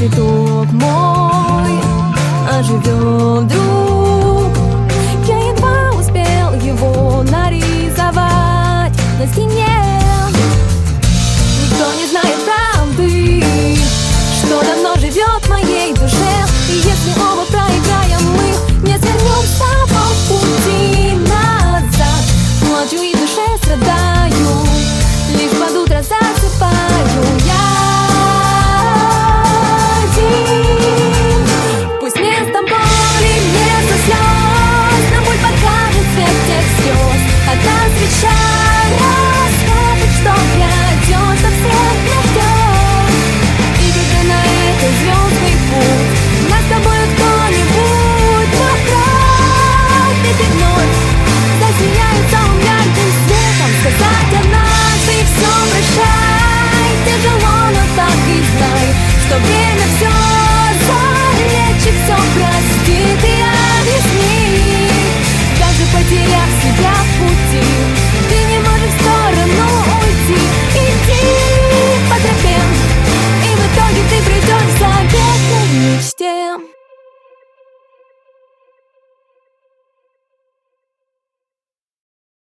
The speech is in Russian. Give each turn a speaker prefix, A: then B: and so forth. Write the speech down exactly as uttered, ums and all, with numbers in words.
A: цветок мой оживет вдруг. Я едва успел его нарисовать на стене. Никто не знает правды, что давно живет в моей душе. И если оба проиграем, мы не свернемся по пути назад. Плачу и в душе страдаю.